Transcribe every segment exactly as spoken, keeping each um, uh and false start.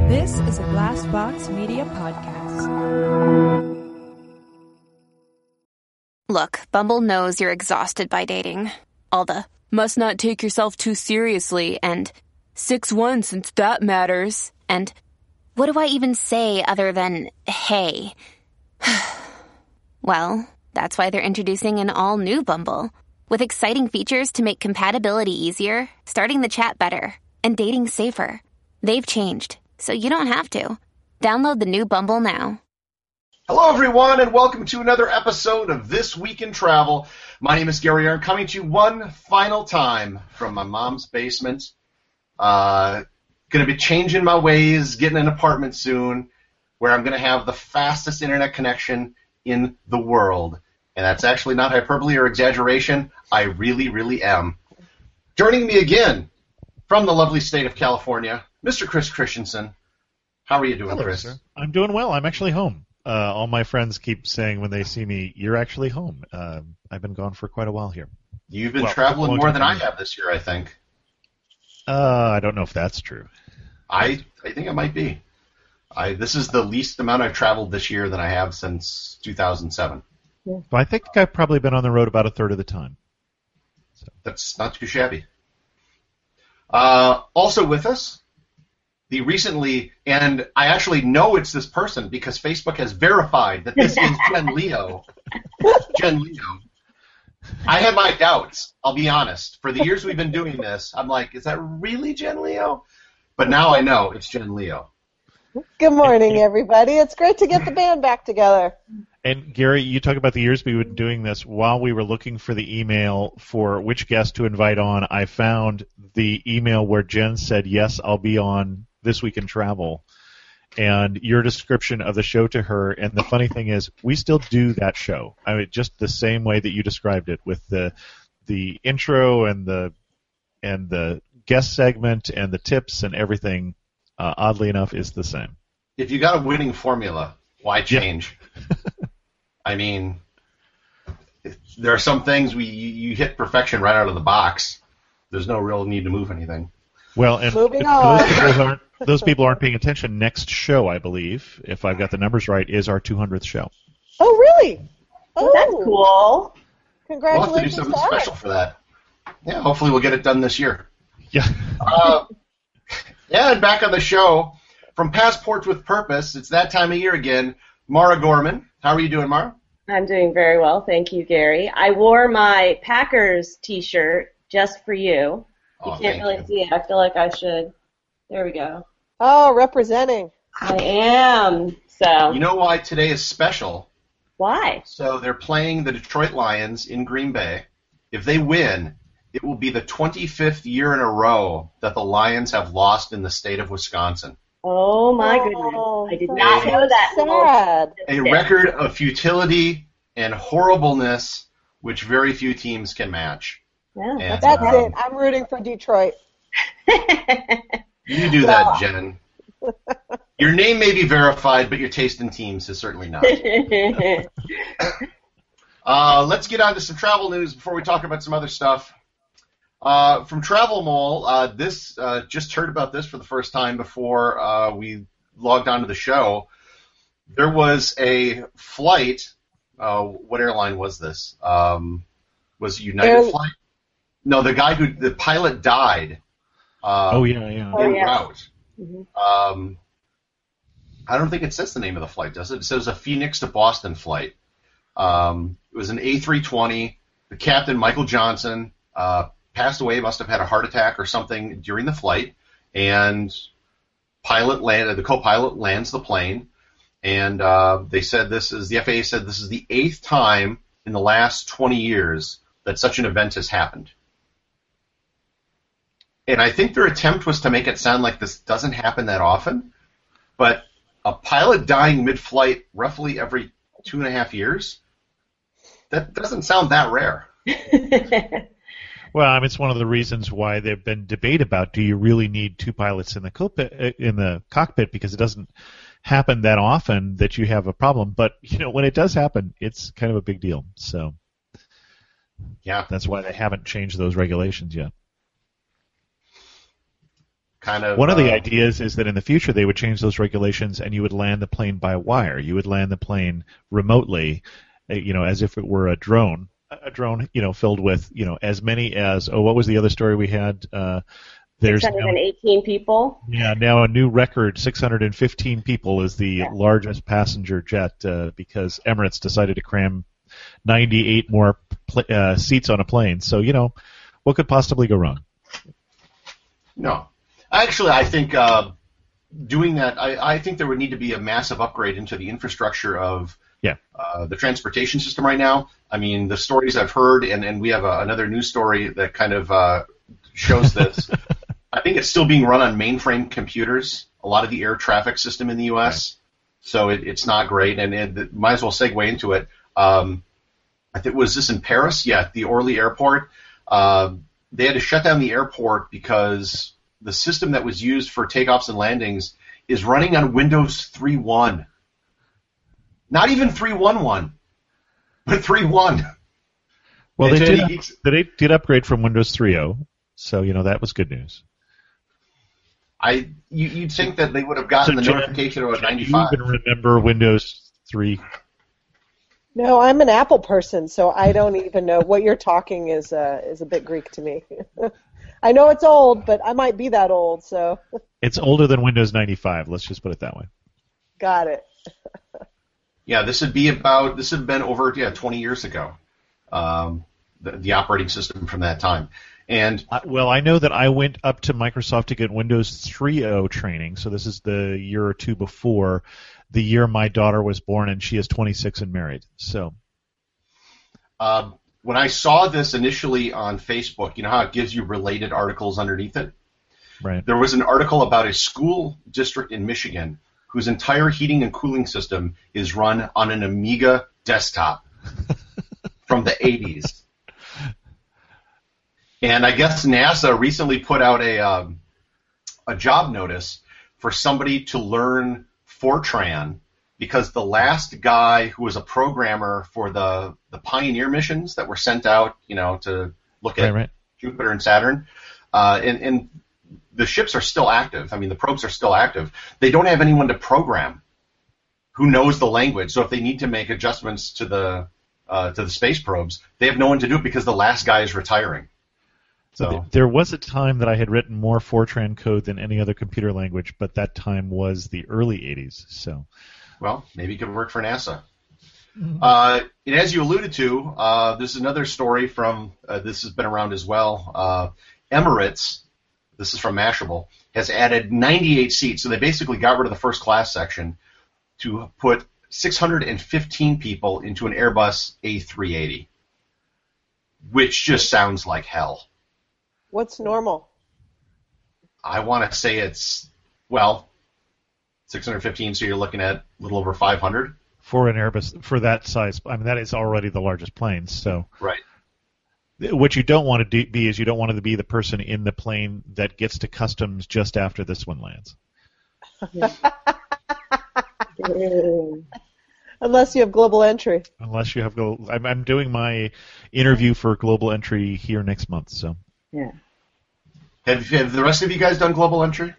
This is a Glassbox Media podcast. Look, Bumble knows you're exhausted by dating. All the must not take yourself too seriously and six one since that matters. And what do I even say other than hey? Well, that's why they're introducing an all-new Bumble with exciting features to make compatibility easier, starting the chat better, and dating safer. They've changed, so you don't have to. Download the new Bumble now. Hello, everyone, and welcome to another episode of This Week in Travel. My name is Gary Aaron, coming to you one final time from my mom's basement. Uh, going to be changing my ways, getting an apartment soon, where I'm going to have the fastest internet connection in the world. And that's actually not hyperbole or exaggeration. I really, really am. Joining me again from the lovely state of California, Mister Chris Christensen. How are you doing, Hello, Chris? Sir. I'm doing well. I'm actually home. Uh, all my friends keep saying when they see me, "You're actually home." Uh, I've been gone for quite a while here. You've been well, traveling more than I time. have this year, I think. Uh, I don't know if that's true. I I think it might be. I this is the least amount I've traveled this year than I have since two thousand seven. Well, I think I've probably been on the road about a third of the time. So. That's not too shabby. Uh, also with us, the recently, and I actually know it's this person because Facebook has verified that this is Jen Leo. Jen Leo. I had my doubts, I'll be honest. For the years we've been doing this, I'm like, is that really Jen Leo? But now I know it's Jen Leo. Good morning, everybody. It's great to get the band back together. And Gary, you talk about the years we've been doing this. While we were looking for the email for which guest to invite on, I found the email where Jen said, yes, I'll be on This Week in Travel, and your description of the show to her. And the funny thing is, we still do that show. I mean, just the same way that you described it, with the the intro and the and the guest segment and the tips and everything. Uh, oddly enough, is the same. If you got a winning formula, why change? Yeah. I mean, there are some things we you hit perfection right out of the box. There's no real need to move anything. Well, and Moving if on. those, people aren't, those people aren't paying attention. Next show, I believe, if I've got the numbers right, is our two hundredth show. Oh, really? Oh, that's cool. Congratulations! We'll have to do something to special for that. Yeah, hopefully we'll get it done this year. Yeah. uh, yeah, and back on the show, from Passports with Purpose, it's that time of year again. Mara Gorman. How are you doing, Mara? I'm doing very well, thank you, Gary. I wore my Packers T-shirt just for you. Oh, you can't really you. see it. I feel like I should. There we go. Oh, representing. I am. So. You know why today is special? Why? So they're playing the Detroit Lions in Green Bay. If they win, it will be the twenty-fifth year in a row that the Lions have lost in the state of Wisconsin. Oh, my Oh, goodness. I did that's not know that. Sad. A record of futility and horribleness which very few teams can match. Yeah, And, That's um, it. I'm rooting for Detroit. You do that, Jen. Your name may be verified, but your taste in teams is certainly not. Uh, let's get on to some travel news before we talk about some other stuff. Uh, from Travel Mall, uh, this uh, just heard about this for the first time before uh, we logged onto the show. There was a flight. Uh, what airline was this? Um, was it United Air- Flight? No, the guy who the pilot died. Uh, Oh, yeah, yeah. En Oh, yeah. route. Mhm. Um, I don't think it says the name of the flight, does it? It says a Phoenix to Boston flight. Um, it was an A three twenty. The captain, Michael Johnson, uh, passed away. Must have had a heart attack or something during the flight. And pilot landed. The co-pilot lands the plane. And uh, they said this is the F A A said this is the eighth time in the last twenty years that such an event has happened. And I think their attempt was to make it sound like this doesn't happen that often, but a pilot dying mid-flight roughly every two and a half years, that doesn't sound that rare. Well, I mean, it's one of the reasons why there've been debate about do you really need two pilots in the cockpit, in the cockpit, because it doesn't happen that often that you have a problem. But you know, when it does happen, it's kind of a big deal. So Yeah, that's why they haven't changed those regulations yet. kind of... One of the uh, ideas is that in the future they would change those regulations and you would land the plane by wire. You would land the plane remotely, uh, you know, as if it were a drone. A drone, you know, filled with, you know, as many as, oh, what was the other story we had? Uh, there's six hundred eighteen now, people. Yeah, now a new record, six hundred fifteen people is the Yeah. largest passenger jet uh, because Emirates decided to cram ninety-eight more pl- uh, seats on a plane. So, you know, what could possibly go wrong? No. Actually, I think uh, doing that, I, I think there would need to be a massive upgrade into the infrastructure of Yeah. uh, the transportation system right now. I mean, the stories I've heard, and, and we have a, another news story that kind of uh, shows this. I think it's still being run on mainframe computers, a lot of the air traffic system in the U S, right. So it, it's not great, and it, might as well segue into it. Um, I think, was this in Paris? Yeah, the Orly Airport. Uh, they had to shut down the airport because the system that was used for takeoffs and landings is running on Windows three point one. Not even three point eleven, but three point one. Well, they did, he, they did upgrade from Windows three point oh, so, you know, that was good news. I you, You'd think that they would have gotten so the Jen, notification about Jen, ninety-five. Do you even remember Windows three? No, I'm an Apple person, so I don't even know what you're talking is uh, is a bit Greek to me. I know it's old, but I might be that old, so. It's older than Windows ninety-five. Let's just put it that way. Got it. Yeah, this would be about this had been over yeah twenty years ago, um, the, the operating system from that time. And uh, well, I know that I went up to Microsoft to get Windows three point oh training. So this is the year or two before the year my daughter was born, and she is twenty-six and married. So uh, when I saw this initially on Facebook, you know how it gives you related articles underneath it? Right. There was an article about a school district in Michigan whose entire heating and cooling system is run on an Amiga desktop from the eighties. And I guess NASA recently put out a um, a job notice for somebody to learn Fortran because the last guy who was a programmer for the, the Pioneer missions that were sent out, you know, to look at right, right. Jupiter and Saturn, uh, and, and the ships are still active. I mean, the probes are still active. They don't have anyone to program who knows the language. So if they need to make adjustments to the uh, to the space probes, they have no one to do it because the last guy is retiring. So there was a time that I had written more Fortran code than any other computer language, but that time was the early eighties. So, well, maybe you could work for NASA. Mm-hmm. Uh, and as you alluded to, uh, this is another story from uh, this has been around as well. Uh, Emirates. This is from Mashable, has added ninety-eight seats. So they basically got rid of the first class section to put six hundred fifteen people into an Airbus A three eighty, which just sounds like hell. What's normal? I want to say it's, well, six hundred fifteen, so you're looking at a little over five hundred. For an Airbus, for that size, I mean, that is already the largest plane, so. Right. What you don't want to do, be is you don't want to be the person in the plane that gets to customs just after this one lands. Unless you have global entry. Unless you have global, I'm, I'm doing my interview for global entry here next month. So. Yeah. Have, have the rest of you guys done global entry?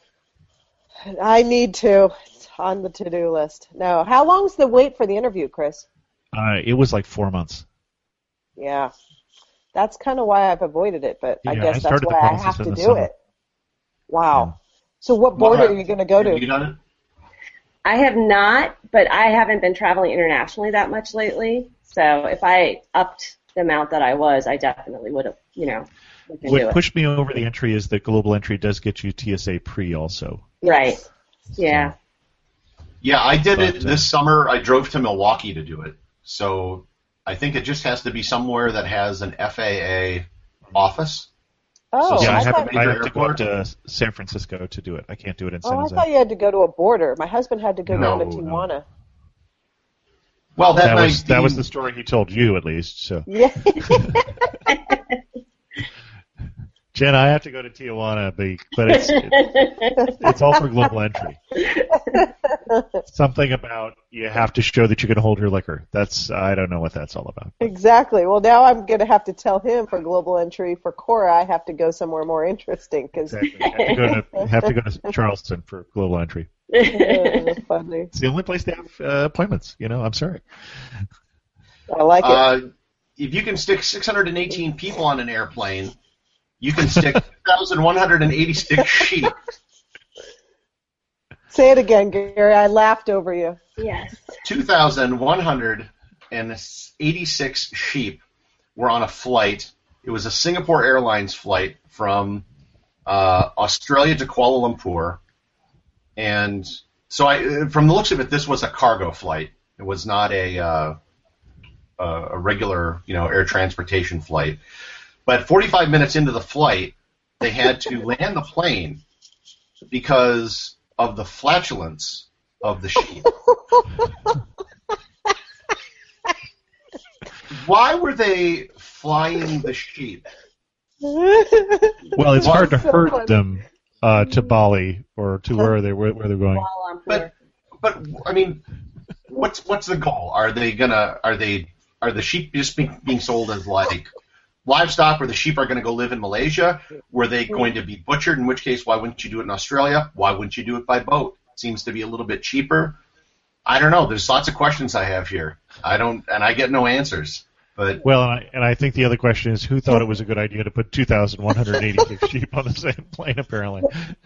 I need to. It's on the to-do list. No. How long's the wait for the interview, Chris? Uh, it was like four months. Yeah. That's kind of why I've avoided it, but I yeah, guess I that's why I have to do summer. it. Wow. Yeah. So what Well, border have, are you going to go to? Have you done it? I have not, but I haven't been traveling internationally that much lately. So if I upped the amount that I was, I definitely would have, you know, what pushed me over the entry is that global entry does get you T S A pre also. Right. Yeah. Yeah, I did but, it this uh, summer. I drove to Milwaukee to do it. So I think it just has to be somewhere that has an F A A office. Oh, so yeah, I, I have, thought, I have to go up to San Francisco to do it. I can't do it in San oh, Jose. I thought you had to go to a border. My husband had to go No, down to no. Tijuana. Well, that, that might was be, that was the story he told you, at least. So. Yeah. Jen, I have to go to Tijuana, but it's it's, it's all for global entry. Something about you have to show that you can hold your liquor. That's I don't know what that's all about. Exactly. Well, now I'm going to have to tell him for global entry. For Cora, I have to go somewhere more interesting. Cause Exactly. Have to go to, have to, go to Charleston for global entry. It's funny. It's the only place they have uh, appointments. You know, I'm sorry. I like it. Uh, if you can stick six hundred eighteen people on an airplane, you can stick two thousand one hundred eighty-six sheep. Say it again, Gary. I laughed over you. Yes. two thousand one hundred eighty-six sheep were on a flight. It was a Singapore Airlines flight from uh, Australia to Kuala Lumpur. And so I, from the looks of it, this was a cargo flight. It was not a, uh, a regular, you know, air transportation flight. But forty-five minutes into the flight, they had to land the plane because of the flatulence of the sheep. Why were they flying the sheep? Well, it's Well, hard to so hurt funny. them uh, to Bali or to where they where, where they're going. But, but I mean, what's what's the goal? Are they gonna? Are they? Are the sheep just being, being sold as like livestock, where the sheep are going to go live in Malaysia? Were they going to be butchered? In which case, why wouldn't you do it in Australia? Why wouldn't you do it by boat? Seems to be a little bit cheaper. I don't know. There's lots of questions I have here. I don't, and I get no answers. But Well, and I, and I think the other question is who thought it was a good idea to put two thousand one hundred eighty-six sheep on the same plane, apparently.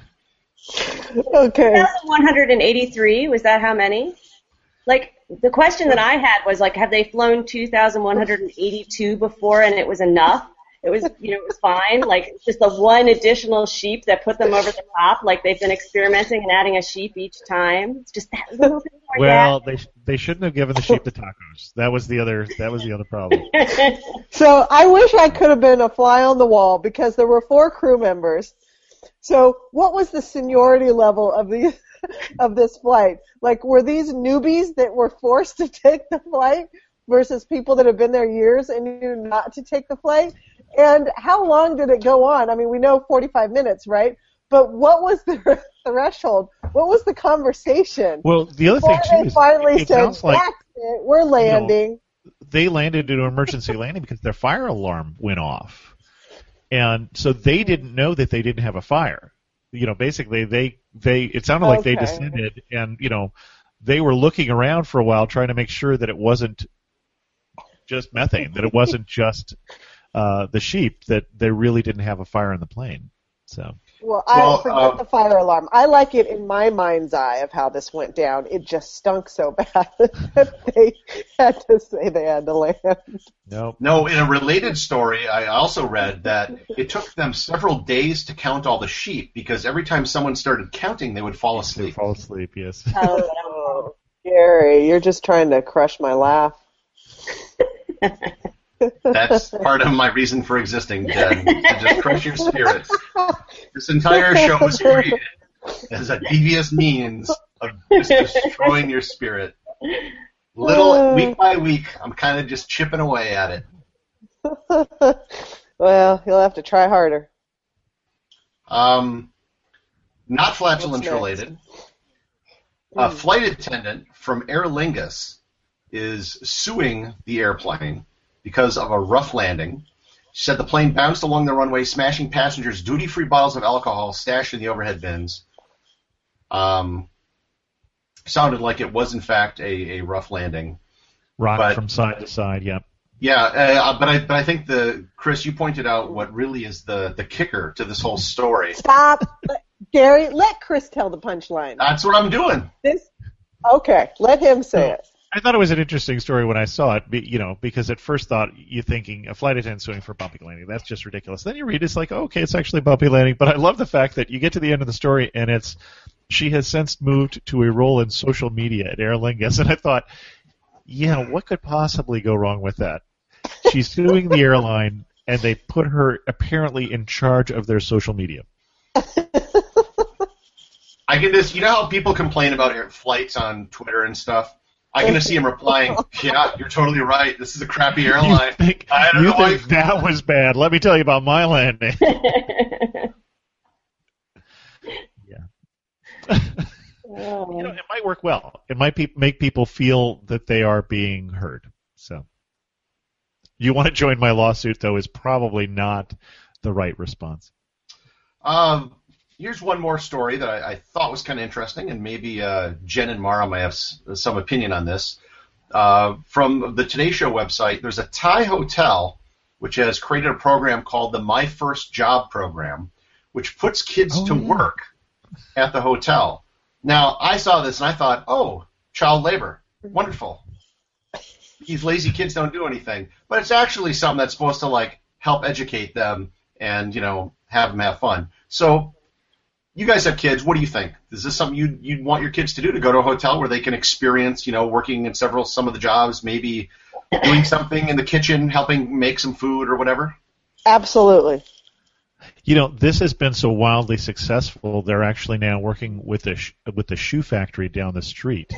Okay. one hundred eighty-three, was that how many? Like, the question that I had was, like, have they flown two thousand one hundred eighty-two before and it was enough? It was, you know, it was fine. Like, just the one additional sheep that put them over the top. Like, they've been experimenting and adding a sheep each time. It's just that little bit more. Well, they they shouldn't have given the sheep the tacos. That was the other that was the other problem. So I wish I could have been a fly on the wall because there were four crew members. So what was the seniority level of the of this flight? Like, were these newbies that were forced to take the flight versus people that have been there years and knew not to take the flight? And how long did it go on? I mean, we know forty-five minutes, right? But what was the threshold? What was the conversation? Well, the other Before thing too they is finally it said, sounds like "That's it, we're landing." they landed in an emergency landing because their fire alarm went off, and so they didn't know that they didn't have a fire. You know, basically they they it sounded like they Okay. descended, and you know, they were looking around for a while trying to make sure that it wasn't just methane, that it wasn't just uh, the sheep, that they really didn't have a fire in the plane. So. Well, I Well, forget uh, the fire alarm. I like it in my mind's eye of how this went down. It just stunk so bad that they had to say they had to land. Nope. no, in a related story, I also read that it took them several days to count all the sheep because every time someone started counting, they would fall They asleep. fall asleep. Yes. Oh, Gary, you're just trying to crush my laugh. That's part of my reason for existing, Jen, to just crush your spirits. This entire show was created as a devious means of just destroying your spirit. Little, week by week, I'm kind of just chipping away at it. Well, you'll have to try harder. Um, not What's flatulence next? related. A flight attendant from Aer Lingus is suing the airplane because of a rough landing. She said the plane bounced along the runway, smashing passengers' duty-free bottles of alcohol stashed in the overhead bins. Um, sounded like it was, in fact, a, a rough landing. Rock But- from side to side. Yep. Yeah, uh, but I but I think the Chris, you pointed out what really is the, the kicker to this whole story. Stop. Gary, let Chris tell the punchline. That's what I'm doing. This, okay, let him say it. I thought it was an interesting story when I saw it, be- you know, because at first thought you're thinking a flight attendant suing for bumpy landing. That's just ridiculous. Then you read it's like, oh, okay, it's actually bumpy landing. But I love the fact that you get to the end of the story and it's she has since moved to a role in social media at Aer Lingus, and I thought, yeah, what could possibly go wrong with that? She's suing the airline, and they put her apparently in charge of their social media. I can just, you know how people complain about air flights on Twitter and stuff? I can just see him replying, yeah, you're totally right. This is a crappy airline. You think, I don't you know why. think that was bad? Let me tell you about my landing. Yeah. Oh. You know, it might work well. It might be, make people feel that they are being heard. So, you want to join my lawsuit, though, is probably not the right response. Um, here's one more story that I, I thought was kind of interesting, and maybe uh, Jen and Mara might have s- some opinion on this. Uh, from the Today Show website, there's a Thai hotel which has created a program called the My First Job program, which puts kids Oh, to yeah. work at the hotel. Now, I saw this and I thought, oh, child labor, wonderful. These lazy kids don't do anything. But it's actually something that's supposed to, like, help educate them and, you know, have them have fun. So, you guys have kids. What do you think? Is this something you'd, you'd want your kids to do, to go to a hotel where they can experience, you know, working in several, some of the jobs, maybe doing something in the kitchen, helping make some food or whatever? Absolutely. You know, this has been so wildly successful, they're actually now working with the, sh- with the shoe factory down the street.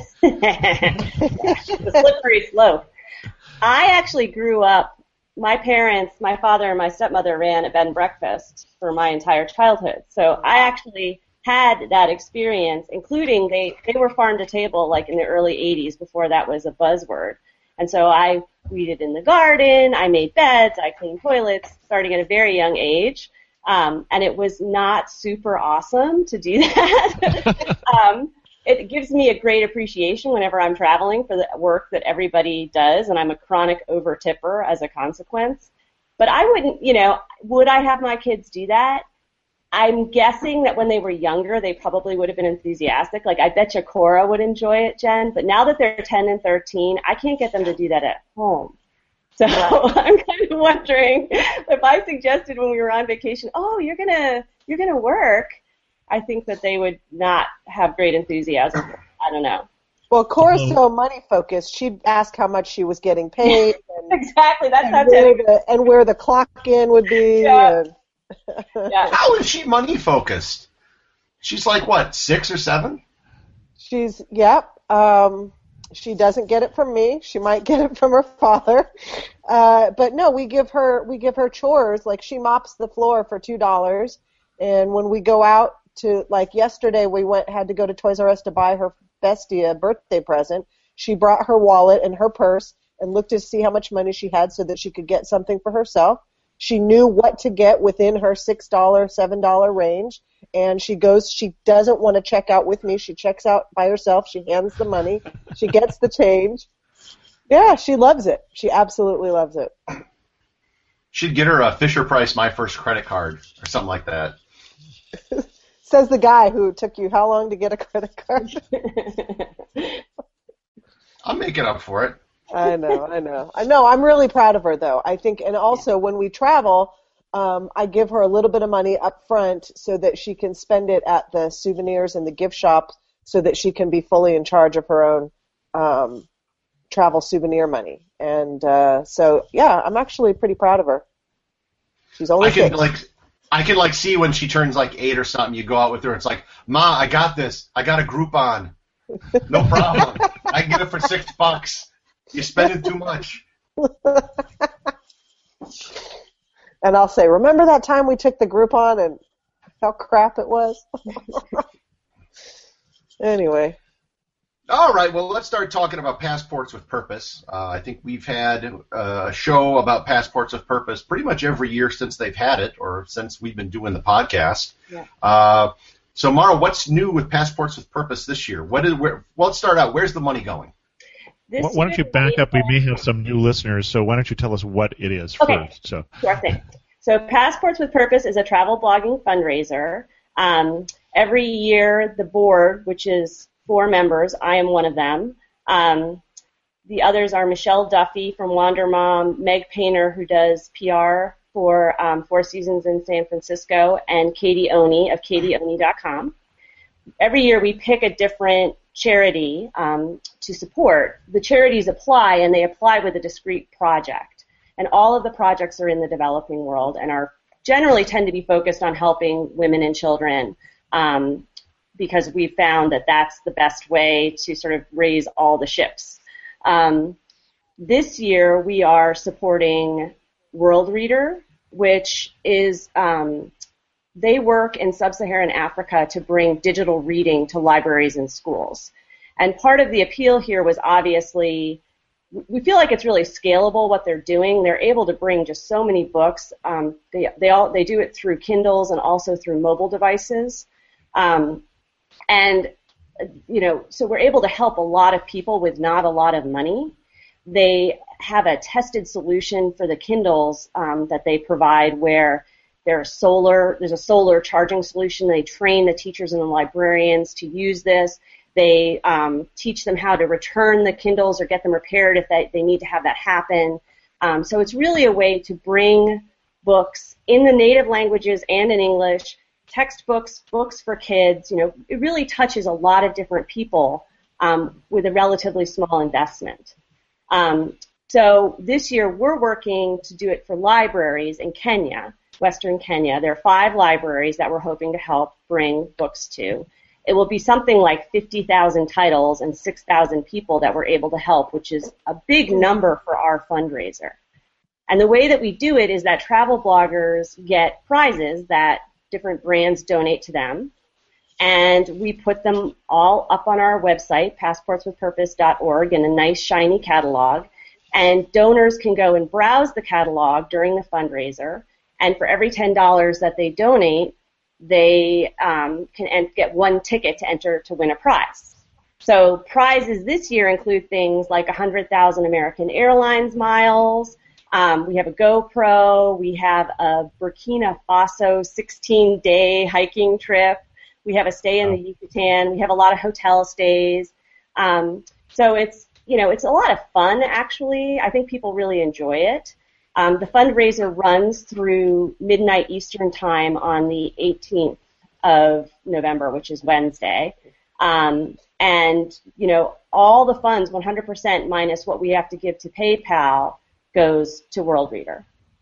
The slippery slope. I actually grew up, my parents, my father and my stepmother ran a bed and breakfast for my entire childhood. So I actually had that experience, including they, they were farm to table like in the early eighties before that was a buzzword. And so I weeded in the garden, I made beds, I cleaned toilets starting at a very young age. Um, and it was not super awesome to do that. um, it gives me a great appreciation whenever I'm traveling for the work that everybody does, and I'm a chronic over-tipper as a consequence. But I wouldn't, you know, would I have my kids do that? I'm guessing that when they were younger, they probably would have been enthusiastic. Like, I bet you Cora would enjoy it, Jen. But now that they're ten and thirteen, I can't get them to do that at home. So I'm kind of wondering if I suggested when we were on vacation, oh, you're gonna you're gonna work, I think that they would not have great enthusiasm. I don't know. Well, Cora's so money focused. She'd ask how much she was getting paid, and, Exactly. That's and, how where Jen. the, and where the clock in would be. Yeah. And, Yeah. How is she money focused? She's like, what, six or seven? She's, yep. Um, she doesn't get it from me. She might get it from her father. Uh, but no, we give her we give her chores. Like, she mops the floor for two dollars, and when we go out to, like yesterday, we went had to go to Toys R Us to buy her bestie a birthday present. She brought her wallet and her purse and looked to see how much money she had so that she could get something for herself. She knew what to get within her six dollars, seven dollars range, and she goes, she doesn't want to check out with me. She checks out by herself. She hands the money. She gets the change. Yeah, she loves it. She absolutely loves it. She'd get her a Fisher-Price My First credit card or something like that. Says the guy who took you how long to get a credit card? I'll make it up for it. I know, I know. I know, I'm really proud of her, though. I think, and also when we travel, um, I give her a little bit of money up front so that she can spend it at the souvenirs and the gift shops so that she can be fully in charge of her own um, travel souvenir money. And uh, so, yeah, I'm actually pretty proud of her. She's only I can six. like, I can like see when she turns like eight or something. You go out with her. It's like, Ma, I got this. I got a Groupon. No problem. I can get it for six bucks. You're spending too much. And I'll say, remember that time we took the Groupon and how crap it was? Anyway. All right, well, let's start talking about Passports with Purpose. Uh, I think we've had uh, a show about Passports with Purpose pretty much every year since they've had it, or since we've been doing the podcast. Yeah. Uh, so, Mara, what's new with Passports with Purpose this year? What is, where, well, let's start out. Where's the money going? This Why why don't you year back we up? We have- may have some new listeners, so why don't you tell us what it is Okay. first? So, Sure thing. So Passports with Purpose is a travel blogging fundraiser. Um, every year, the board, which is four members, I am one of them. Um, the others are Michelle Duffy from Wander Mom, Meg Painter, who does P R for um, Four Seasons in San Francisco, and Katie Oni of katie oni dot com. Every year, we pick a different charity um, to support. The charities apply, and they apply with a discrete project. And all of the projects are in the developing world and are generally tend to be focused on helping women and children um, because we found that that's the best way to sort of raise all the ships. Um, this year, we are supporting World Reader, which is um, they work in sub-Saharan Africa to bring digital reading to libraries and schools. And part of the appeal here was obviously, we feel like it's really scalable what they're doing. They're able to bring just so many books. Um, they they all they do it through Kindles and also through mobile devices. Um, and you know, so we're able to help a lot of people with not a lot of money. They have a tested solution for the Kindles um, that they provide where there's solar, there's a solar charging solution. They train the teachers and the librarians to use this. They um, teach them how to return the Kindles or get them repaired if they, they need to have that happen. Um, so it's really a way to bring books in the native languages and in English, textbooks, books for kids. You know, it really touches a lot of different people um, with a relatively small investment. Um, so this year we're working to do it for libraries in Kenya, Western Kenya. There are five libraries that we're hoping to help bring books to. It will be something like fifty thousand titles and six thousand people that we're able to help, which is a big number for our fundraiser. And the way that we do it is that travel bloggers get prizes that different brands donate to them, and we put them all up on our website, passports with purpose dot org, in a nice, shiny catalog, and donors can go and browse the catalog during the fundraiser, and for every ten dollars that they donate, they um, can en- get one ticket to enter to win a prize. So prizes this year include things like one hundred thousand American Airlines miles. Um, we have a GoPro. We have a Burkina Faso sixteen-day hiking trip. We have a stay in the Yucatan. We have a lot of hotel stays. Um, so it's, you know, it's a lot of fun, actually. I think people really enjoy it. Um, the fundraiser runs through midnight Eastern time on the eighteenth of November, which is Wednesday. Um, and, you know, all the funds, one hundred percent minus what we have to give to PayPal, goes to Worldreader.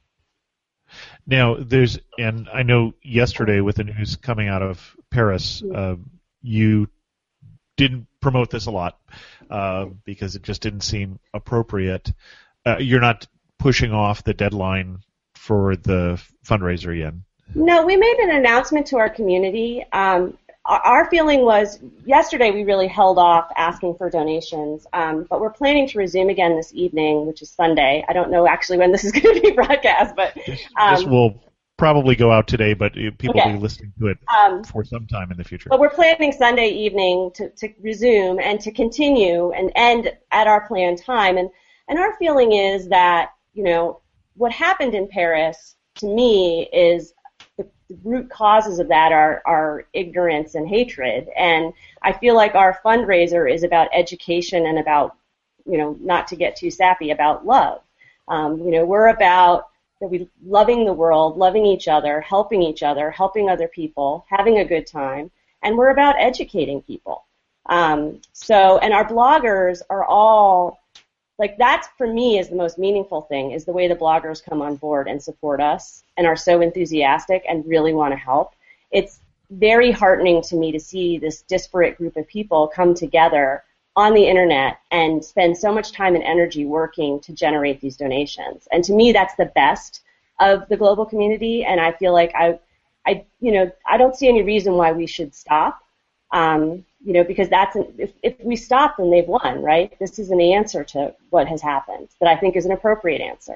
Now, there's, and I know yesterday with the news coming out of Paris, uh, you didn't promote this a lot uh, because it just didn't seem appropriate. Uh, you're not pushing off the deadline for the fundraiser yet? No, we made an announcement to our community. Um, our, our feeling was yesterday we really held off asking for donations, um, but we're planning to resume again this evening, which is Sunday. I don't know actually when this is going to be broadcast, but um, this will probably go out today, but people okay. will be listening to it um, for some time in the future. But we're planning Sunday evening to, to resume and to continue and end at our planned time. And, and our feeling is that, you know, what happened in Paris, to me, is the, the root causes of that are, are ignorance and hatred. And I feel like our fundraiser is about education and about, you know, not to get too sappy, about love. Um, you know, we're about that we loving the world, loving each other, helping each other, helping other people, having a good time, and we're about educating people. Um, so, and our bloggers are all, like, that's for me is the most meaningful thing, is the way the bloggers come on board and support us and are so enthusiastic and really want to help. It's very heartening to me to see this disparate group of people come together on the internet and spend so much time and energy working to generate these donations. And to me, that's the best of the global community, and I feel like I, I, you know, I don't see any reason why we should stop. Um, you know, because that's an, if, if we stop, then they've won, right? This is an answer to what has happened that I think is an appropriate answer.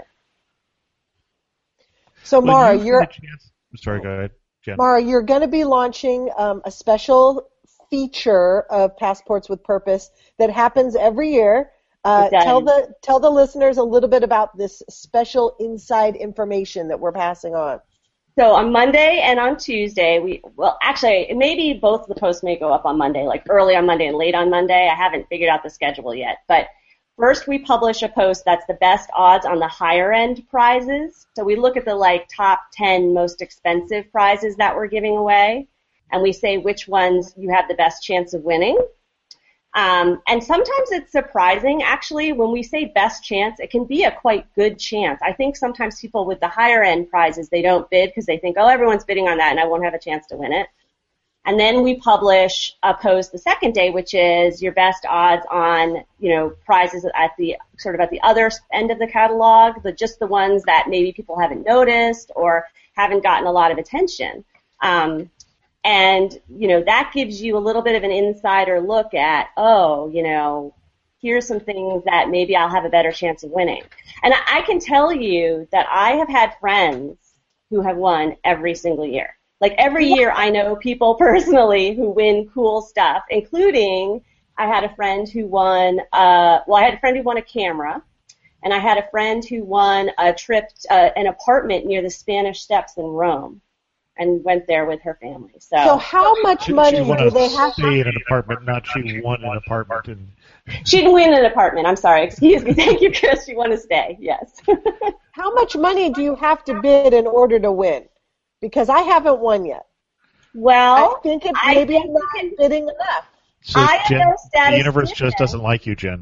So, Mara, you you're chance, sorry, go ahead, Jen. Mara, you're going to be launching um, a special feature of Passports with Purpose that happens every year. Uh, tell the tell the listeners a little bit about this special inside information that we're passing on. So on Monday and on Tuesday, we well, actually, maybe both of the posts may go up on Monday, like early on Monday and late on Monday. I haven't figured out the schedule yet. But first, we publish a post that's the best odds on the higher end prizes. So we look at the like top ten most expensive prizes that we're giving away, and we say which ones you have the best chance of winning. Um, and sometimes it's surprising, actually, when we say best chance, it can be a quite good chance. I think sometimes people with the higher end prizes, they don't bid because they think, oh, everyone's bidding on that and I won't have a chance to win it. And then we publish a post the second day, which is your best odds on, you know, prizes at the sort of at the other end of the catalog, the just the ones that maybe people haven't noticed or haven't gotten a lot of attention. Um, and, you know, that gives you a little bit of an insider look at, oh, you know, here's some things that maybe I'll have a better chance of winning. And I, I can tell you that I have had friends who have won every single year. Like every year I know people personally who win cool stuff, including I had a friend who won, uh, well, I had a friend who won a camera, and I had a friend who won a trip, uh, an apartment near the Spanish Steps in Rome, and went there with her family. So, So how much She, money she won do a they have? stay in an apartment, not she won an apartment. And she didn't win an apartment. I'm sorry. Excuse me. Thank you, Chris. She won a stay. Yes. How much money do you have to bid in order to win? Because I haven't won yet. Well, I think it, I maybe think I'm not you can- bidding enough. so I am Jen, no the universe statistician. just doesn't like you, Jen.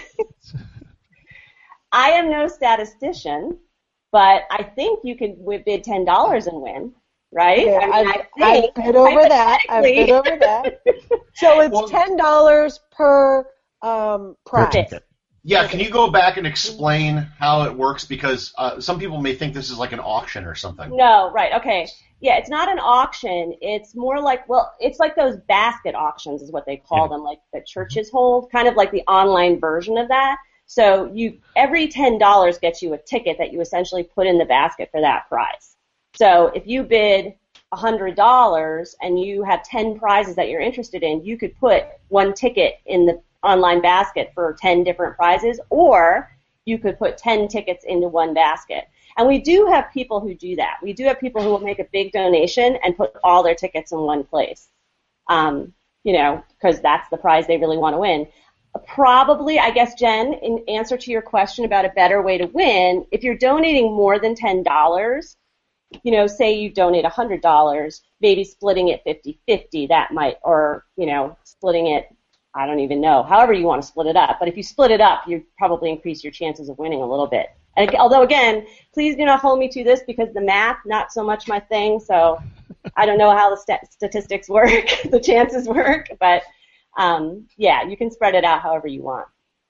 I am no statistician, but I think you could wi- bid ten dollars and win, right? Okay, I mean, I've, I I've think, bid over that. I've bid hypothetically- over that. So it's Well- ten dollars per um, Per prize. ticket. Yeah, can you go back and explain how it works? Because uh, some people may think this is like an auction or something. No, right, okay. Yeah, it's not an auction. It's more like, well, it's like those basket auctions is what they call Yeah. them, like that churches hold, kind of like the online version of that. So you every ten dollars gets you a ticket that you essentially put in the basket for that prize. So if you bid one hundred dollars and you have ten prizes that you're interested in, you could put one ticket in the online basket for ten different prizes, or you could put ten tickets into one basket. And we do have people who do that. We do have people who will make a big donation and put all their tickets in one place, um, you know, because that's the prize they really want to win. Probably, I guess, Jen, in answer to your question about a better way to win, if you're donating more than ten dollars, you know, say you donate one hundred dollars, maybe splitting it fifty-fifty, that might, or, you know, splitting it, I don't even know, however you want to split it up. But if you split it up, you probably increase your chances of winning a little bit. And although, again, please do not hold me to this because the math, not so much my thing, so I don't know how the st- statistics work, the chances work, but um, yeah, you can spread it out however you want.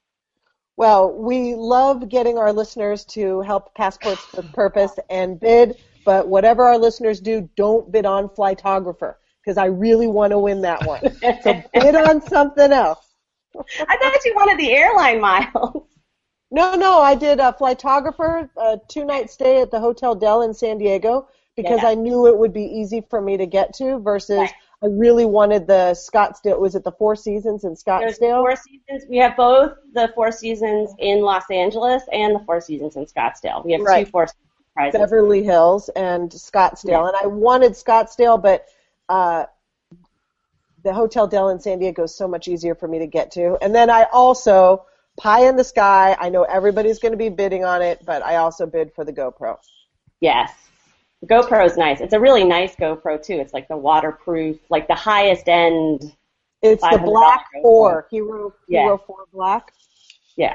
Well, we love getting our listeners to help Passports with Purpose and bid, but whatever our listeners do, don't bid on Flightographer, because I really want to win that one. So bid on something else. I thought you wanted the airline miles. No, no, I did a Flightographer, a two-night stay at the Hotel Del in San Diego, because Yeah. I knew it would be easy for me to get to, versus Right. I really wanted the Scottsdale. Was it the Four Seasons in There's Scottsdale? Four Seasons. We have both the Four Seasons in Los Angeles and the Four Seasons in Scottsdale. We have Right. two Four Seasons prizes. Beverly Hills and Scottsdale. Yeah. And I wanted Scottsdale, but uh, the Hotel Del in San Diego is so much easier for me to get to. And then I also, pie in the sky, I know everybody's going to be bidding on it, but I also bid for the GoPro. Yes. The GoPro is nice. It's a really nice GoPro, too. It's like the waterproof, like the highest end. It's the five hundred Black dollars four, Hero, Yeah. Hero four Black. Yeah.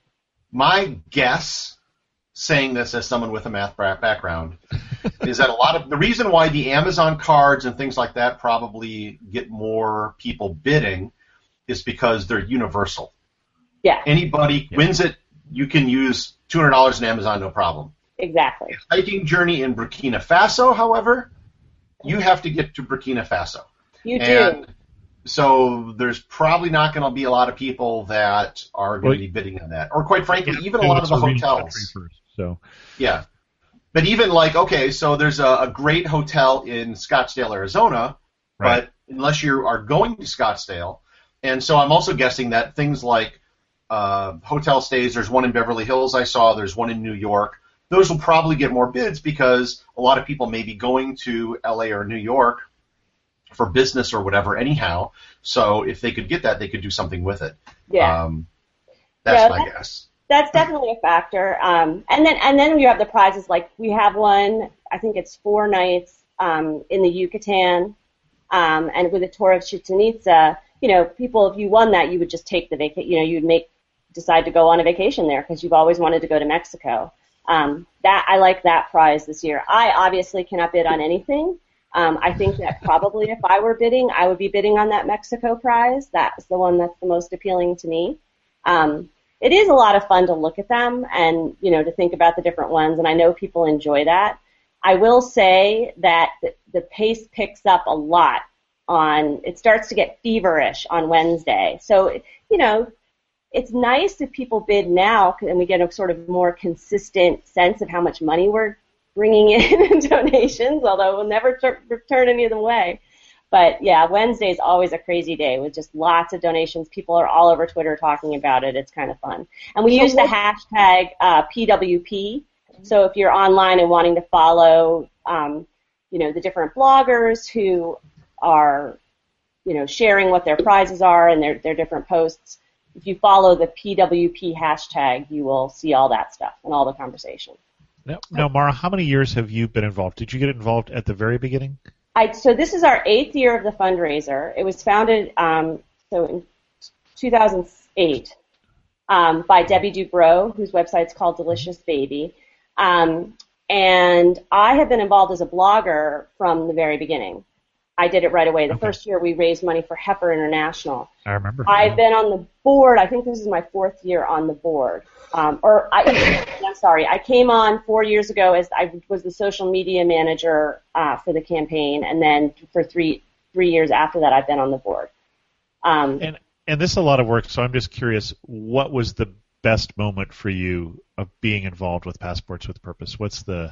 My guess, saying this as someone with a math bra- background, is that a lot of the reason why the Amazon cards and things like that probably get more people bidding is because they're universal. Yeah, Anybody Yeah. wins it, you can use two hundred dollars in Amazon, no problem. exactly. Hiking journey in Burkina Faso, however, you have to get to Burkina Faso. You do. And so there's probably not going to be a lot of people that are going Well, to be bidding on that. Or quite frankly, Yeah, even a lot of the it's arena country hotels. first, so Yeah. But even like, okay, so there's a, a great hotel in Scottsdale, Arizona, Right. but unless you are going to Scottsdale, and so I'm also guessing that things like uh, hotel stays, there's one in Beverly Hills I saw, there's one in New York, those will probably get more bids because a lot of people may be going to L A or New York for business or whatever anyhow, so if they could get that, they could do something with it. Yeah. Um, that's Yeah, my that's- guess. That's definitely a factor. Um, and then and then you have the prizes. Like we have one, I think it's four nights um, in the Yucatan, um, and with a tour of Chichen Itza. You know, people, if you won that, you would just take the vacation. You know, you'd make decide to go on a vacation there because you've always wanted to go to Mexico. Um, that I like that prize this year. I obviously cannot bid on anything. Um, I think that probably if I were bidding, I would be bidding on that Mexico prize. That's the one that's the most appealing to me. Um, It is a lot of fun to look at them and, you know, to think about the different ones, and I know people enjoy that. I will say that the, the pace picks up a lot on, it starts to get feverish on Wednesday. So, you know, it's nice if people bid now and we get a sort of more consistent sense of how much money we're bringing in in donations, although we'll never tur- turn any of them away. But, yeah, Wednesday is always a crazy day with just lots of donations. People are all over Twitter talking about it. It's kind of fun. And we So use the what- hashtag uh, P W P. So if you're online and wanting to follow, um, you know, the different bloggers who are, you know, sharing what their prizes are and their, their different posts, if you follow the P W P hashtag, you will see all that stuff and all the conversation. Now, now, Mara, how many years have you been involved? Did you get involved at the very beginning? I, so this is our eighth year of the fundraiser. It was founded um, so in two thousand eight um, by Debbie Dubrow, whose website's called Delicious Baby. Um, and I have been involved as a blogger from the very beginning. I did it right away. The Okay. first year we raised money for Heifer International. I remember. I've been on the board. I think this is my fourth year on the board. Um, or I, I'm sorry, I came on four years ago as I was the social media manager uh, for the campaign, and then for three three years after that, I've been on the board. Um, And and this is a lot of work, so I'm just curious, what was the best moment for you of being involved with Passports with Purpose? What's the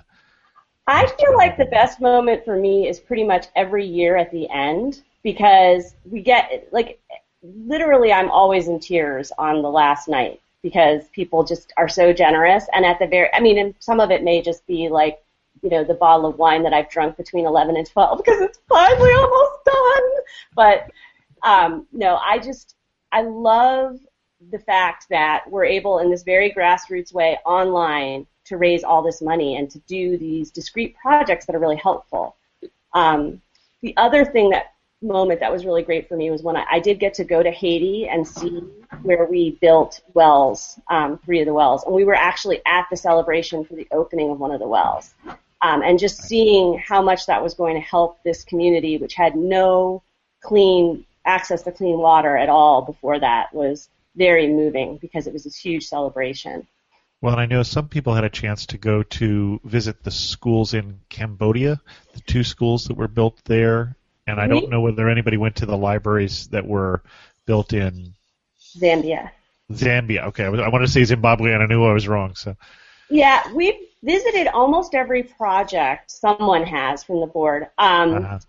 I feel like the best moment for me is pretty much every year at the end, because we get, like, literally I'm always in tears on the last night because people just are so generous. And at the very, I mean, and some of it may just be like, you know, the bottle of wine that I've drunk between eleven and twelve because it's finally almost done. But, um, no, I just, I love the fact that we're able in this very grassroots way online to raise all this money and to do these discrete projects that are really helpful. Um, the other thing that moment that was really great for me was when I, I did get to go to Haiti and see where we built wells, um, three of the wells, and we were actually at the celebration for the opening of one of the wells. Um, and just seeing how much that was going to help this community, which had no clean access to clean water at all before that, was very moving because it was this huge celebration. Well, and I know some people had a chance to go to visit the schools in Cambodia, the two schools that were built there, and I We- don't know whether anybody went to the libraries that were built in Zambia. Zambia. Okay, I, was, I wanted to say Zimbabwe, and I knew I was wrong. So, Yeah, we've visited almost every project someone has from the board. Um, uh,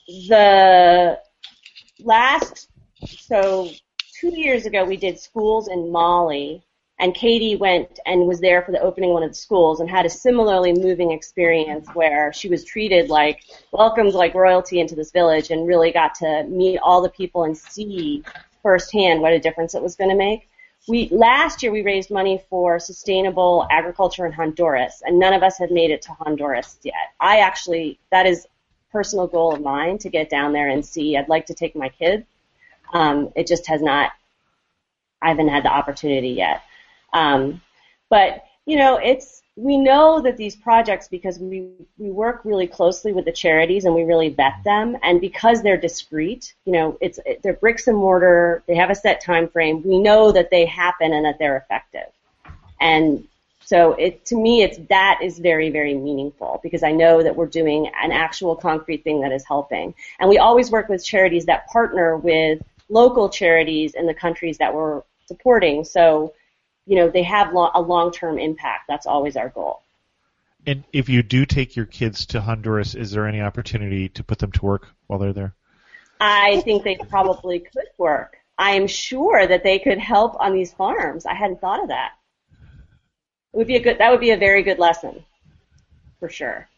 the last, so two years ago we did schools in Mali, and Katie went and was there for the opening of one of the schools and had a similarly moving experience where she was treated like, welcomed like royalty into this village and really got to meet all the people and see firsthand what a difference it was going to make. We last year we raised money for sustainable agriculture in Honduras, and none of us have made it to Honduras yet. I actually, that is a personal goal of mine to get down there and see. I'd like to take my kids. Um, it just has not, I haven't had the opportunity yet. Um, but, you know, it's, we know that these projects, because we, we work really closely with the charities and we really vet them, and because they're discrete, you know, it's, it, they're bricks and mortar, they have a set time frame, we know that they happen and that they're effective. And so it, to me, it's, that is very, very meaningful because I know that we're doing an actual concrete thing that is helping. And we always work with charities that partner with local charities in the countries that we're supporting. So, you know, they have lo- a long-term impact. That's always our goal. and if you do take your kids to Honduras, is there any opportunity to put them to work while they're there? I think they probably could work. I am sure that they could help on these farms. I hadn't thought of that. It would be a good. That would be a very good lesson, for sure.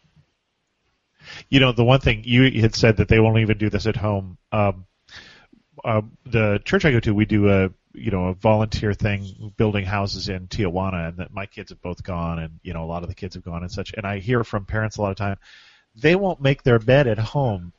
You know, the one thing you had said that they won't even do this at home. Um, uh, the church I go to, we do a you know a volunteer thing, building houses in Tijuana, and that my kids have both gone, and you know a lot of the kids have gone and such. And I hear from parents a lot of time, they won't make their bed at home,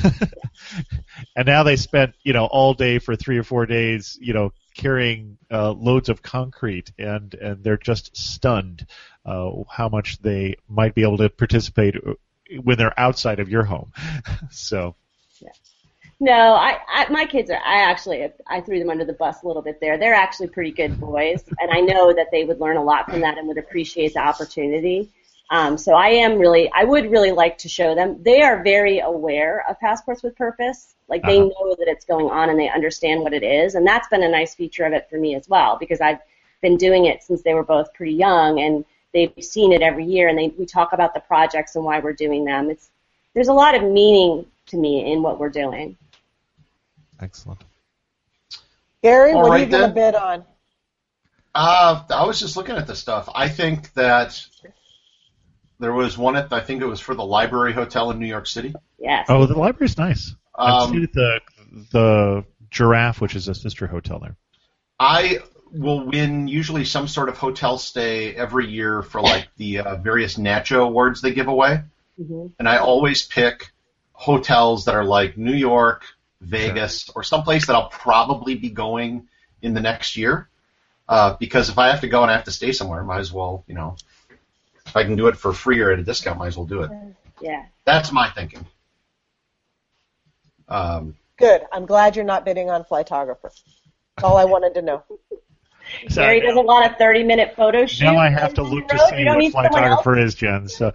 and now they spent you know all day for three or four days, you know, carrying uh, loads of concrete, and and they're just stunned uh, how much they might be able to participate when they're outside of your home. So. Yeah. No, I, I my kids are. I actually I threw them under the bus a little bit there. They're actually pretty good boys, and I know that they would learn a lot from that and would appreciate the opportunity. Um, so I am really, I would really like to show them. They are very aware of Passports with Purpose. Like they Uh-huh. know that it's going on and they understand what it is. And that's been a nice feature of it for me as well, because I've been doing it since they were both pretty young, and they've seen it every year, and they, we talk about the projects and why we're doing them. It's, there's a lot of meaning to me in what we're doing. Excellent. Gary, All what are right, you going to then. bid on? Uh, I was just looking at this stuff. I think that there was one at, I think it was for the Library Hotel in New York City. Yes. Oh, the library's nice. I've Um, stayed at the the Giraffe, which is a sister hotel there. I will win usually some sort of hotel stay every year for like the uh, various Nacho awards they give away, Mm-hmm. and I always pick hotels that are like New York, Vegas, or someplace that I'll probably be going in the next year. Uh, because if I have to go and I have to stay somewhere, might as well, you know, if I can do it for free or at a discount, might as well do it. Yeah. That's my thinking. Um, Good. I'm glad you're not bidding on Flightographer. That's all I wanted to know. So Gary does a lot of thirty-minute photo shoots. now I have to on look the to road. see You don't what need someone else. Flightographer is, Jen. So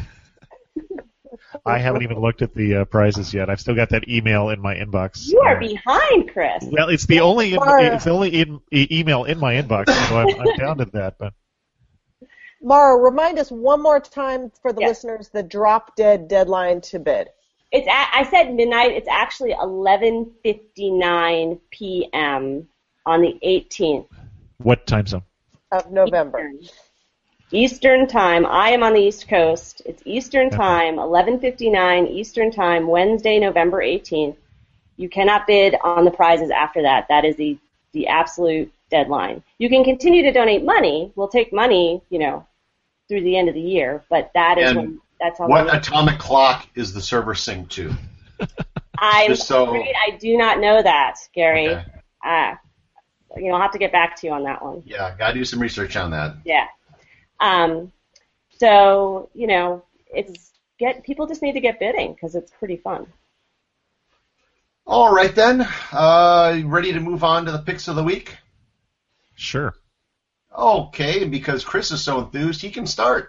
I haven't even looked at the uh, prizes yet. I've still got that email in my inbox. You are Uh, behind, Chris. Well, it's the only in, Mara. it's the only in, e- email in my inbox, so I'm, I'm down to that. But Mara, remind us one more time for the Yes. listeners the drop dead deadline to bid. It's a, I said midnight. It's actually eleven fifty-nine p.m. on the eighteenth. what time zone? Of November. Eastern. Eastern time. I am on the East Coast. It's Eastern Okay. time, eleven fifty-nine Eastern time, Wednesday, November eighteenth. You cannot bid on the prizes after that. That is the, the absolute deadline. You can continue to donate money. We'll take money, you know, through the end of the year, but that is And when that's on what the atomic clock is the server synced to? I'm just so- afraid I do not know that, Gary. Okay. Uh, you know, I'll have to get back to you on that one. Yeah, gotta do some research on that. Yeah. Um, so, you know, it's get people just need to get bidding because it's pretty fun. All right then, uh, ready to move on to the picks of the week? Sure. Okay, because Chris is so enthused, he can start.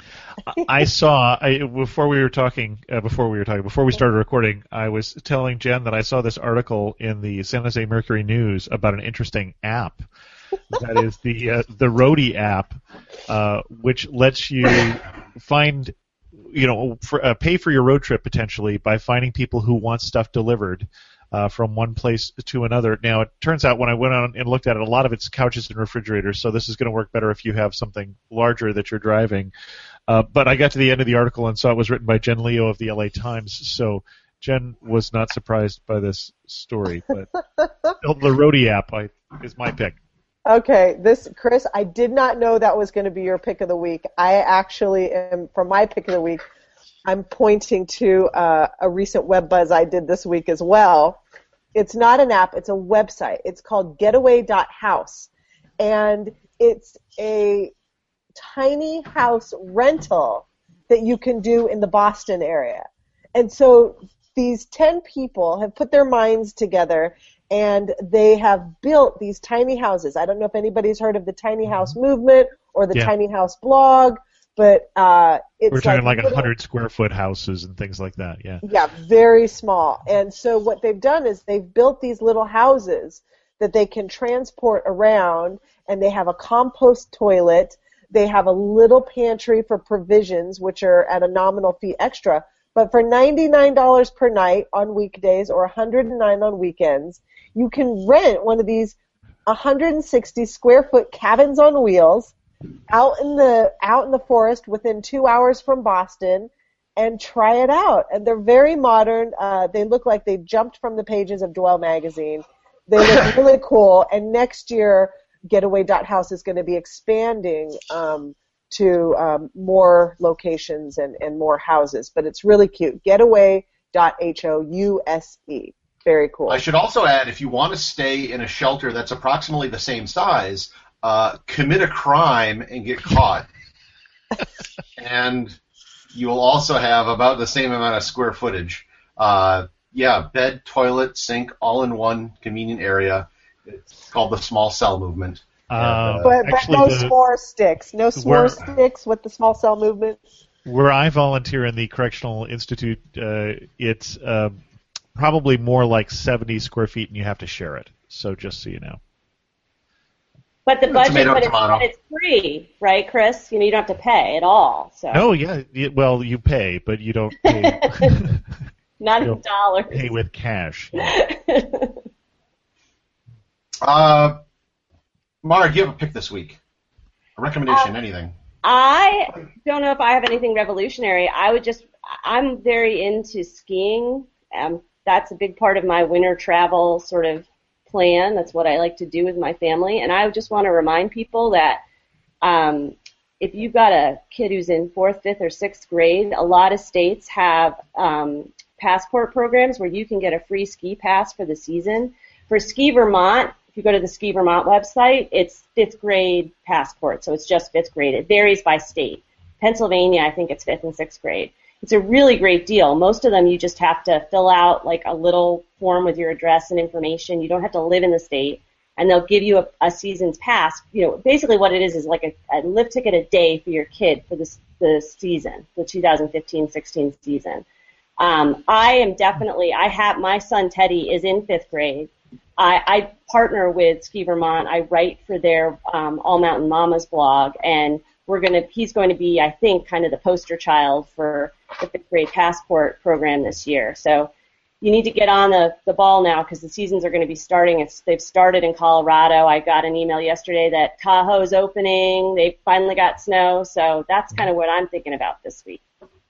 I saw I, before we were talking uh, before we were talking before we started recording. I was telling Jen that I saw this article in the San Jose Mercury News about an interesting app. That is the uh, the Roadie app, uh, which lets you find, you know, for, uh, pay for your road trip potentially by finding people who want stuff delivered uh, from one place to another. Now, it turns out when I went on and looked at it, a lot of it's couches and refrigerators, so this is going to work better if you have something larger that you're driving. Uh, but I got to the end of the article and saw it was written by Jen Leo of the L A Times, so Jen was not surprised by this story. But still, the Roadie app I, is my pick. Okay, this Chris, I did not know that was going to be your pick of the week. I actually am, for my pick of the week, I'm pointing to uh, a recent web buzz I did this week as well. It's not an app, it's a website. It's called getaway dot house, and it's a tiny house rental that you can do in the Boston area. And so these ten people have put their minds together and they have built these tiny houses. I don't know if anybody's heard of the tiny house movement or the Yeah. tiny house blog, but uh, it's We're talking like a little- hundred square foot houses and things like that. Yeah. yeah, very small. And so what they've done is they've built these little houses that they can transport around, and they have a compost toilet. They have a little pantry for provisions, which are at a nominal fee extra. But for ninety-nine dollars per night on weekdays or one hundred nine dollars on weekends, you can rent one of these one hundred sixty square foot cabins on wheels out in the out in the forest within two hours from Boston, and try it out. And they're very modern. Uh, they look like they jumped from the pages of Dwell magazine. They look really cool. And next year, getaway dot house is going to be expanding um, to um, more locations and, and more houses. But it's really cute. getaway dot house. Very cool. I should also add, if you want to stay in a shelter that's approximately the same size, uh, commit a crime and get caught. And you will also have about the same amount of square footage. Uh, yeah, bed, toilet, sink, all in one convenient area. It's called the small cell movement. Uh, But, but actually, no the, s'more sticks. No s'more where- sticks with the small cell movement. where I volunteer in the Correctional Institute, uh, it's uh, probably more like seventy square feet, and you have to share it. So just so you know. But the budget, Tomato, but it's, tomato. but it's free, right, Chris? You know, you don't have to pay at all. So No, yeah, y- well, you pay, but you don't pay, not you in don't dollars. pay with cash. Uh, Mara, you have a pick this week. A recommendation, Um, anything. I don't know if I have anything revolutionary. I would just, I'm very into skiing. Um, that's a big part of my winter travel sort of plan. That's what I like to do with my family. And I just want to remind people that um, if you've got a kid who's in fourth, fifth, or sixth grade, a lot of states have um, passport programs where you can get a free ski pass for the season. For Ski Vermont, if you go to the Ski Vermont website, it's fifth grade passport, so it's just fifth grade. It varies by state. Pennsylvania, I think it's fifth and sixth grade. It's a really great deal. Most of them you just have to fill out like a little form with your address and information. You don't have to live in the state, and they'll give you a, a season's pass. You know, basically what it is is like a, a lift ticket a day for your kid for this the season, the two thousand fifteen sixteen season. Um, I am definitely, I have, my son Teddy is in fifth grade. I, I partner with Ski Vermont. I write for their um, All Mountain Mamas blog, and we're gonna. He's going to be, I think, kind of the poster child for the fifth grade passport program this year. So you need to get on the, the ball now because the seasons are going to be starting. It's, they've started in Colorado. I got an email yesterday that Tahoe's opening. They finally got snow, so that's kind of what I'm thinking about this week.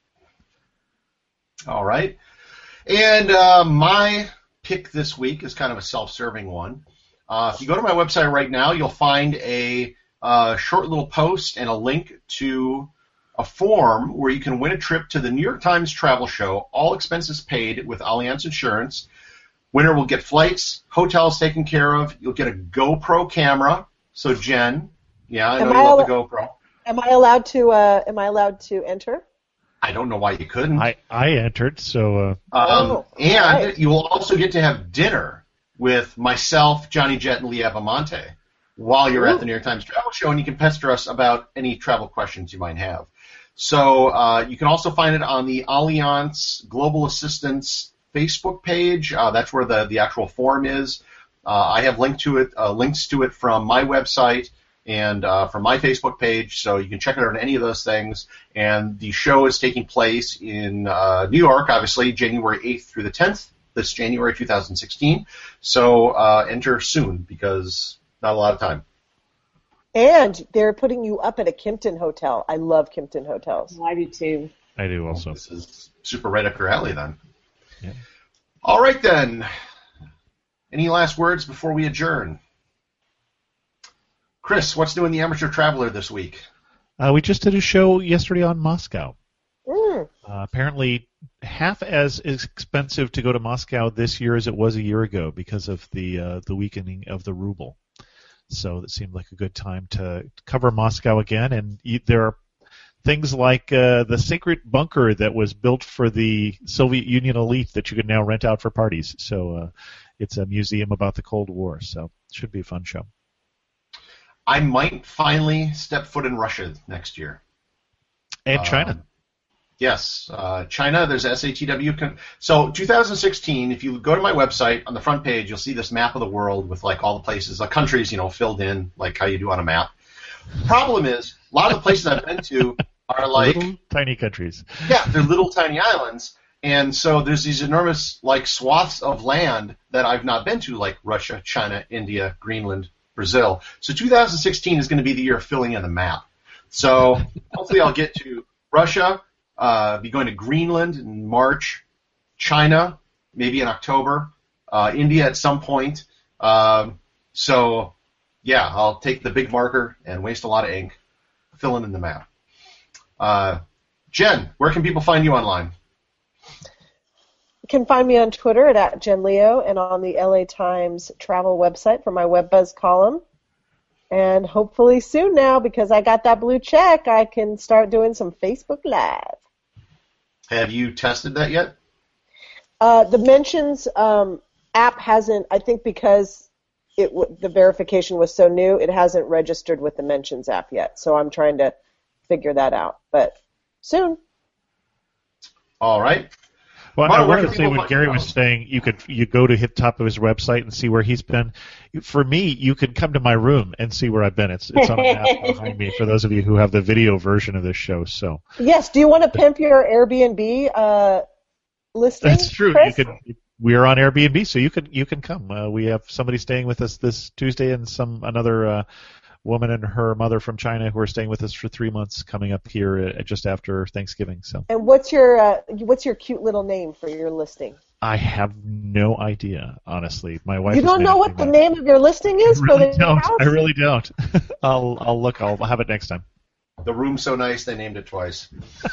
All right. And uh, my pick this week is kind of a self-serving one. Uh, if you go to my website right now, you'll find a uh, short little post and a link to a form where you can win a trip to the New York Times Travel Show, all expenses paid with Allianz Insurance. Winner will get flights, hotels taken care of. You'll get a GoPro camera. So Jen, yeah, I know Am you I love the al- GoPro. Am I allowed to? Uh, am I allowed to enter? I don't know why you couldn't. I, I entered, so uh, Um, Oh, and right. you will also get to have dinner with myself, Johnny Jett, and Leah Bamonte while you're Ooh. at the New York Times Travel Show, and you can pester us about any travel questions you might have. So uh, you can also find it on the Allianz Global Assistance Facebook page. Uh, that's where the, the actual form is. Uh, I have linked to it, uh, links to it from my website and uh, from my Facebook page, so you can check it out on any of those things. And the show is taking place in uh, New York, obviously, January eighth through the tenth, this January two thousand sixteen. So uh, enter soon, because not a lot of time. And they're putting you up at a Kimpton hotel. I love Kimpton hotels. I do too. I do also. This is super right up your alley, then. Yeah. All right, then. Any last words before we adjourn? Chris, what's new in the Amateur Traveler this week? Uh, we just did a show yesterday on Moscow. Mm. Uh, apparently, half as expensive to go to Moscow this year as it was a year ago because of the uh, the weakening of the ruble. So it seemed like a good time to cover Moscow again. And y- there are things like uh, the sacred bunker that was built for the Soviet Union elite that you can now rent out for parties. So uh, it's a museum about the Cold War. So it should be a fun show. I might finally step foot in Russia next year. And China. Um, yes, uh, China. There's S A T W. Con- so two thousand sixteen. If you go to my website on the front page, you'll see this map of the world with like all the places, the countries, you know, filled in like how you do on a map. Problem is, a lot of the places I've been to are like Little tiny countries. yeah, they're little tiny islands, and so there's these enormous like swaths of land that I've not been to, like Russia, China, India, Greenland, Brazil. So two thousand sixteen is going to be the year of filling in the map. So hopefully I'll get to Russia, uh, be going to Greenland in March, China maybe in October, uh, India at some point. Um, so yeah, I'll take the big marker and waste a lot of ink filling in the map. Uh, Jen, where can people find you online? You can find me on Twitter at, at Jen Leo and on the L A Times travel website for my WebBuzz column. And hopefully soon now, because I got that blue check, I can start doing some Facebook Live. Have you tested that yet? Uh, the Mentions um, app hasn't, I think because it w- the verification was so new, it hasn't registered with the Mentions app yet. So I'm trying to figure that out, but soon. All right. Well, Mark, I where wanted can to say people when find Gary you? was saying you could you go to hit top of his website and see where he's been. For me, you can come to my room and see where I've been. It's it's on a map behind me for those of you who have the video version of this show. So Yes. Do you want to pimp your Airbnb uh, listing? that's true. Chris? You could. We're on Airbnb, so you can you can come. Uh, we have somebody staying with us this Tuesday, and some another uh, woman and her mother from China who are staying with us for three months coming up here uh, just after Thanksgiving. So. And what's your uh, what's your cute little name for your listing? I have no idea, honestly. My wife. You is don't know what the managing name of your listing that. is I for really the don't. house? I really don't. I'll I'll look. I'll have it next time. The room's so nice they named it twice.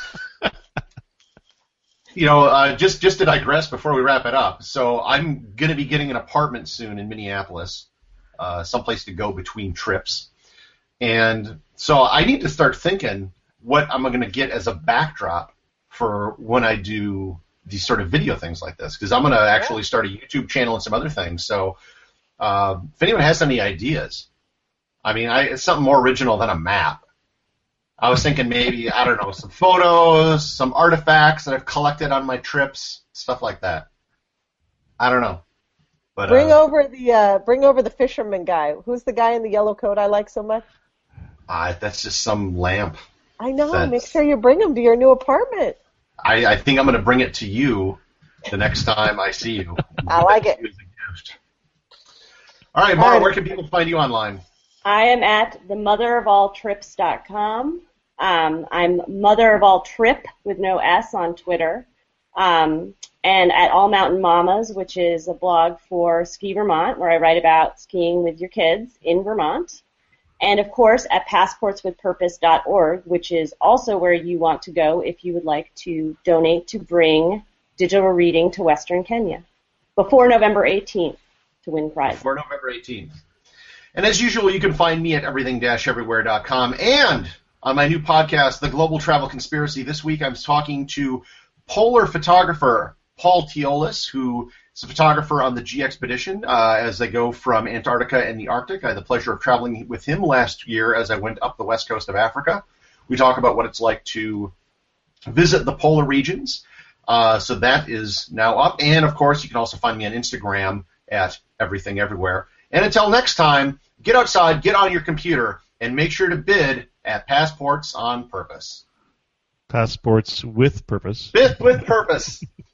You know, uh, just just to digress before we wrap it up. So I'm going to be getting an apartment soon in Minneapolis, uh, someplace to go between trips, and so I need to start thinking what I'm going to get as a backdrop for when I do these sort of video things like this, because I'm going to actually start a YouTube channel and some other things. So uh, if anyone has any ideas, I mean, I, it's something more original than a map. I was thinking maybe, I don't know, some photos, some artifacts that I've collected on my trips, stuff like that. I don't know. But Bring uh, over the uh, bring over the fisherman guy. Who's the guy in the yellow coat I like so much? uh, that's just some lamp. I know. That's- Make sure you bring him to your new apartment. I, I think I'm going to bring it to you the next time I see you. I like it. As a gift. All right, Mara, All right. where can people find you online? I am at the mother of all trips dot com. Um, I'm Mother of All Trip with no S on Twitter. Um, and at All Mountain Mamas, which is a blog for Ski Vermont, where I write about skiing with your kids in Vermont. And, of course, at passports with purpose dot org, which is also where you want to go if you would like to donate to bring digital reading to Western Kenya before November eighteenth to win prizes. For November eighteenth. And as usual, you can find me at everything dash everywhere dot com and on my new podcast, The Global Travel Conspiracy. This week I'm talking to polar photographer Paul Teolis, who is a photographer on the G Expedition uh, as they go from Antarctica and the Arctic. I had the pleasure of traveling with him last year as I went up the west coast of Africa. We talk about what it's like to visit the polar regions. Uh, so that is now up. And, of course, you can also find me on Instagram at Everything Everywhere. And until next time, get outside, get on your computer, and make sure to bid at Passports on Purpose. Passports with purpose. Bid with purpose.